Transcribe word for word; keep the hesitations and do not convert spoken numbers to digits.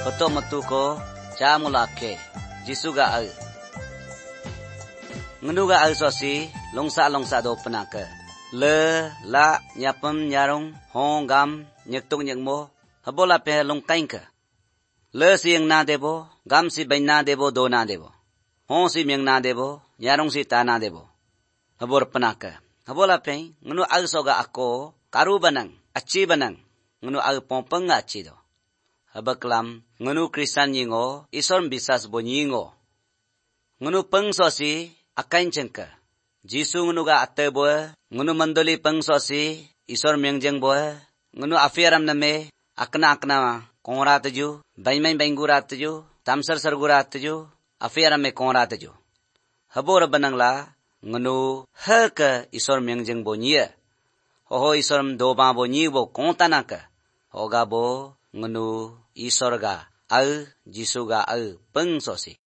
Betul metu ko camulake Jisu ga au. Ngenu ga au sosi longsa longsa do penaka. Le la nyapem nyarong hong gam nyektung nyekmo habola pe longkain ka. Le siang na debo gam si bain na debo do na debo. Hong si miang na debo nyarong si ta na debo. Habor penaka. Habola pe ngenu au soga ako karu banang aci banang ngenu au pompeng aci do. Habaklam ngenu Kristen yingo isor bisas bo nyingo. Ngenu peng sosi akain cengka. Jisu ngenu ga ate bo ngenu mandoli peng sosi isor mengjeng bo ngenu afiaram name akna akna kongra tuju bain bain bain gura tuju tamsar sar gura tuju afiaram me kongra tuju. Habor banangla ngenu haka isor mengjeng bo nyia. Ho isor doba bo nyi bo kontanaka. Hoga bo ngenu isor ga au Jisu ga au peng sosi.